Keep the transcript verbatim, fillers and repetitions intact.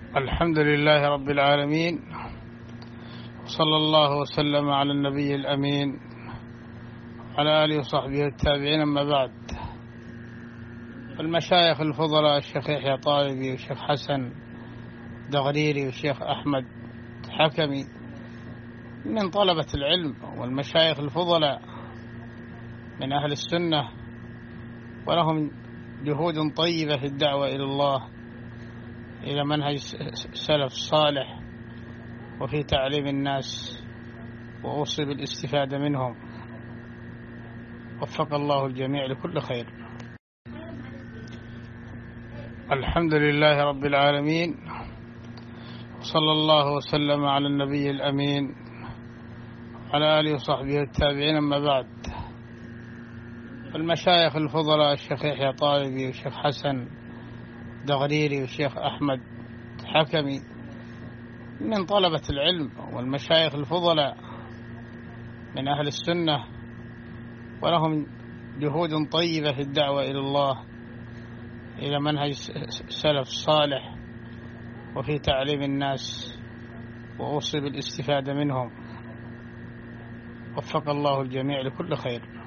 الحمد لله رب العالمين، وصلى الله وسلم على النبي الأمين على آله وصحبه التابعين. أما بعد، المشايخ الفضلاء الشيخ يحيى طالبي والشيخ حسن دغريري والشيخ أحمد حكمي من طلبة العلم، والمشايخ الفضلاء من أهل السنة، ولهم جهود طيبة في الدعوة إلى الله إلى منهج السلف الصالح وفي تعليم الناس وأوصي بالاستفادة منهم. وفق الله الجميع لكل خير. الحمد لله رب العالمين، وصلى الله وسلم على النبي الأمين على آله وصحبه التابعين. أما بعد، المشايخ الفضلاء الشيخ يحيى طالبي والشيخ حسن دغريري والشيخ أحمد حكمي من طلبة العلم، والمشايخ الفضلاء من أهل السنة، ولهم جهود طيبة في الدعوة إلى الله إلى منهج السلف الصالح وفي تعليم الناس وأوصي بالاستفادة منهم. وفق الله الجميع لكل خير.